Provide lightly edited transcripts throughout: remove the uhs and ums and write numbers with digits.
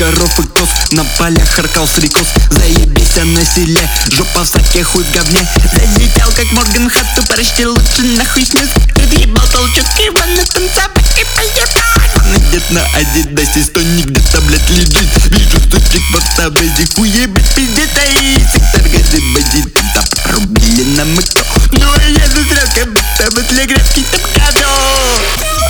коров и коз, на полях харкал стрекоз. Заебись на селе, жопа в саке, хуй в говне. Залетел как Морган в хату, почти лучше нахуй снес. Переебал толчок, его на танцевать и поебать. Где-то на Адидасе, стоник где-то, блядь, лежит. Вижу стучек в автобусе, хуебать пиздец, и сектор газы бандит. Да порубили на мыто, но я засрал, как будто бы для графки там говно.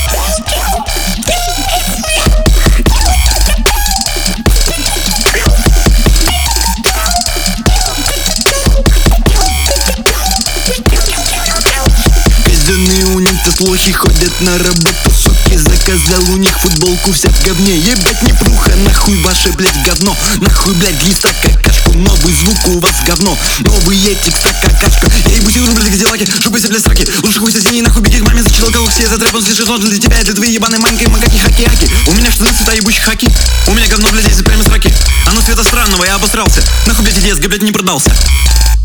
Казенные униты, слухи ходят на работу, суки. Заказал у них футболку, вся в говне. Ебать не пруха, нахуй ваше, блять, говно. Нахуй, блять, глиста какашку. Новый звук у вас говно. Новый текста какашка. Я ебу силу, блять, газелаки, чтобы себе, блять, сраки. Лучше хуй соседей, нахуй бегит маме. Зачитал колок, все за трэп, он слишком сложный для тебя. Это твои ебаные маленькие макаки, хаки-хаки. У меня штаны цвета ебущих хаки. У меня говно, блять, здесь прямо с раки. Оно цвета странного, я обосрался. Нахуй, блять, иди, блять, не продался.